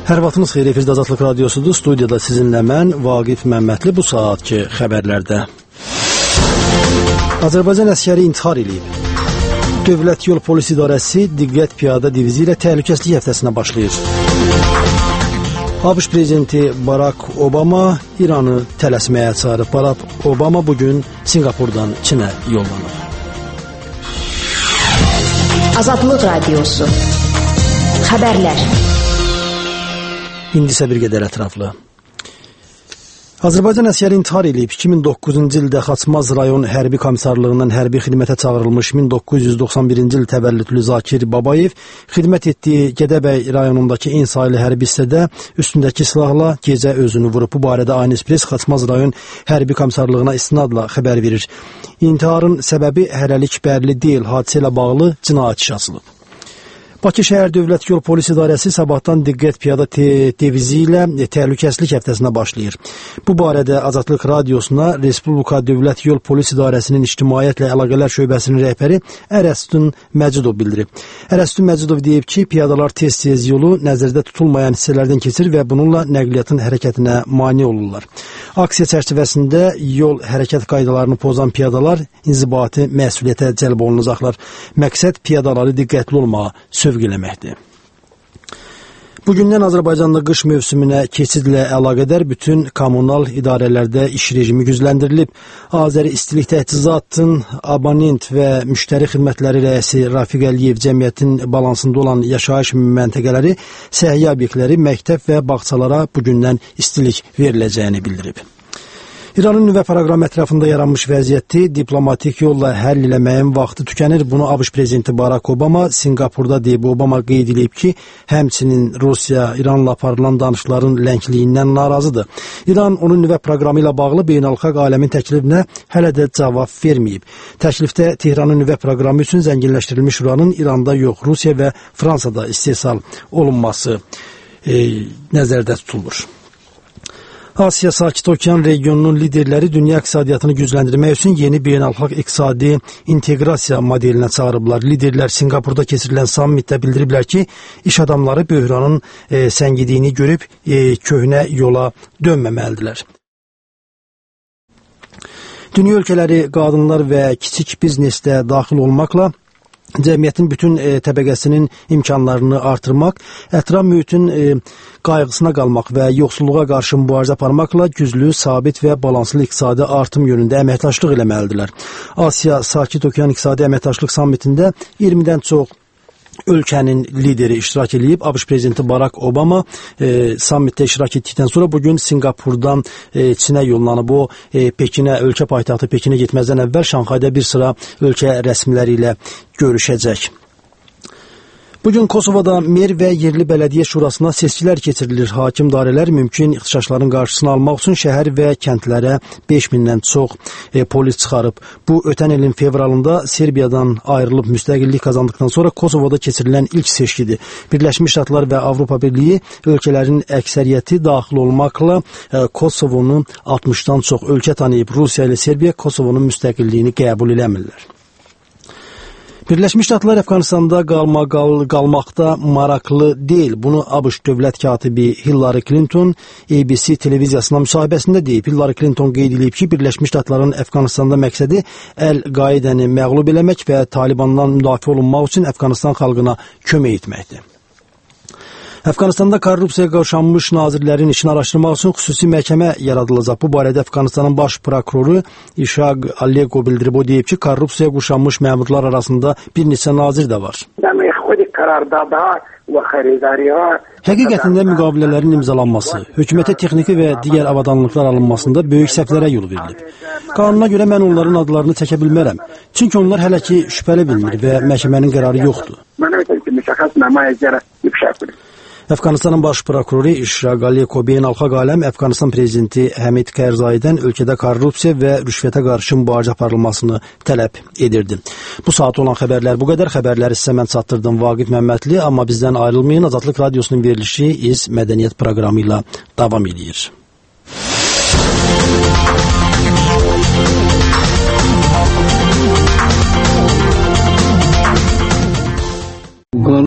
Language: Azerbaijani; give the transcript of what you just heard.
Hər vaxtınız xeyir, efirdə Azadlıq Radiosudur. Studiyada sizinlə mən, Vaqif Məmmədli, bu saatki xəbərlərdə. Azərbaycan əskəri intihar edib. Dövlət Yol Polis İdarəsi Diqqət Piyada Divizi ilə təhlükəsizlik həftəsinə başlayır. ABŞ prezidenti Barack Obama İranı tələsməyə çağırıb. Barack Obama bugün Singapurdan Çinə yollanır. Azadlıq Radiosu. Xəbərlər. İndi isə bir qədər ətraflı. Azərbaycan əskəri intihar edib. 2009-cu ildə Xaçmaz rayon hərbi komissarlığından hərbi xidmətə çağırılmış 1991-ci il təvəllüdlü Zakir Babayev xidmət etdiyi Gədəbəy rayonundakı eyni sayılı hərbi hissədə üstündəki silahla gecə özünü vurub. Bu barədə Aynı Press Xaçmaz rayon hərbi komissarlığına istinadla xəbər verir. İntiharın səbəbi hələlik bəlli deyil. Hadisə ilə bağlı cinayət işi açılıb. Bakı şəhər Dövlət Yol Polis İdarəsi sabahdan Diqqət Piyada Divizi ilə təhlükəsizlik həftəsinə başlayır. Bu barədə Azadlıq Radiosuna Respublika Dövlət Yol Polis İdarəsinin İctimaiyyətlə Əlaqələr şöbəsinin rəhbəri Ərəstun Məcidov bildirib. Ərəstun Məcidov deyib ki, piyadalar tez-tez yolu nəzərdə tutulmayan hissələrdən keçir və bununla nəqliyyatın hərəkətinə mane olurlar. Aksiya çərçivəsində yol hərəkət qaydalarını pozan piyadalar inzibati məsuliyyətə cəlb olunacaqlar. Məqsəd piyadaları diqqətli olmağa sövq eləməkdir. Bugündən Azərbaycanda qış mövsümünə keçidlə əlaqədar bütün kommunal idarələrdə iş rejimi gücləndirilib. Azəri İstilik Təchizatının abonent və müştəri xidmətləri rəisi Rafiq Əliyev cəmiyyətin balansında olan yaşayış məntəqələri, səhiyyə obyektləri, məktəb və bağçalara bugündən istilik veriləcəyini bildirib. İranın nüvə proqramı ətrafında yaranmış vəziyyəti diplomatik yolla həll eləməyin vaxtı tükənir. Bunu ABŞ prezidenti Barack Obama Singapurda deyib. Obama qeyd edib ki, həmçinin Rusiya İranla aparılan danışıqların lənkliyindən narazıdır. İran onun nüvə proqramı ilə bağlı beynəlxalq aləmin təklifinə hələ də cavab verməyib. Təklifdə Tehranın nüvə proqramı üçün zənginləşdirilmiş uranın İranda yox, Rusiya və Fransada istehsal olunması nəzərdə tutulur. Asiya Sakit Okean regionunun liderləri dünya iqtisadiyyatını gücləndirmək üçün yeni beynəlxalq iqtisadi inteqrasiya modelinə çağırıblar. Liderlər Singapurda keçirilən sammitdə bildiriblər ki, iş adamları böhranın səngidiyini görüb köhnə yola dönməməlidirlər. Dünya ölkələri qadınlar və kiçik biznesdə daxil olmaqla cəmiyyətin bütün təbəqəsinin imkanlarını artırmaq, ətraf mühitin qayğısına qalmaq və yoxsulluğa qarşı mübarizə aparmaqla güclü, sabit və balanslı iqtisadi artım yönündə əməkdaşlıq eləməlidirlər. Asiya Sakit Okean İqtisadi Əməkdaşlıq Sammitində 20-dən çox ölkənin lideri iştirak edib. ABŞ prezidenti Barack Obama sammitdə iştirak etdikdən sonra bugün Singapurdan Çinə yollanıb. O Pekinə, ölkə paytaxtı Pekinə getməzdən əvvəl Şanxayda bir sıra ölkə rəsmiləri ilə görüşəcək. Bugün Kosovada mer və yerli bələdiyyə şurasına seçkilər keçirilir. Hakim dairələr mümkün ixtişaşların qarşısını almaq üçün şəhər və kəndlərə 5000-dən çox polis çıxarıb. Bu, ötən ilin fevralında Serbiyadan ayrılıb müstəqillik qazandıqdan sonra Kosovada keçirilən ilk seçkidir. Birləşmiş Ştatlar və Avropa Birliyi ölkələrin əksəriyyəti daxil olmaqla Kosovonu 60-dan çox ölkə tanıyıb. Rusiya ilə Serbiya Kosovonun müstəqilliyini qəbul eləmirlər. Birləşmiş Ştatlar Əfqanistanda qalmaqda maraqlı deyil. Bunu ABŞ dövlət katibi Hillary Clinton ABC televiziyasına müsahibəsində deyib. Hillary Clinton qeyd edib ki, Birləşmiş Ştatların Əfqanistanda məqsədi Əl-Qaidəni məğlub eləmək və Talibandan müdafiə olunmaq üçün Əfqanistan xalqına kömək etməkdir. Əfqanistanda korrupsiyaya qavşanmış nazirlərin işini araşdırmaq üçün xüsusi məhkəmə yaradılacaq. Bu barədə Əfqanistanın baş prokuroru İşaq Allego bildirib. O deyib ki, korrupsiyaya quşanmış məmurlar arasında bir neçə nazir də var. Həqiqətində müqavilələrin imzalanması, hökumətə texniki və digər avadanlıqlar alınmasında böyük səhvlərə yol verilib. Qanuna görə mən onların adlarını çəkə bilmərəm. Çünki onlar hələ ki şübhəli bilinir və məhkəmənin qərarı yoxdur. Əfqanistanın baş prokuroru İşaq Allego beynəlxalq aləm Əfqanistan prezidenti Həmid Karzaidən ölkədə korrupsiya və rüşvətə qarşı mübarizə aparılmasını tələb edirdi. Bu saat olan xəbərlər bu qədər. Xəbərləri sizə mən çatdırdım Vaqif Məmmədli, amma bizdən ayrılmayın. Azadlıq Radiosunun verilişi İz Mədəniyyət proqramı ilə davam edir.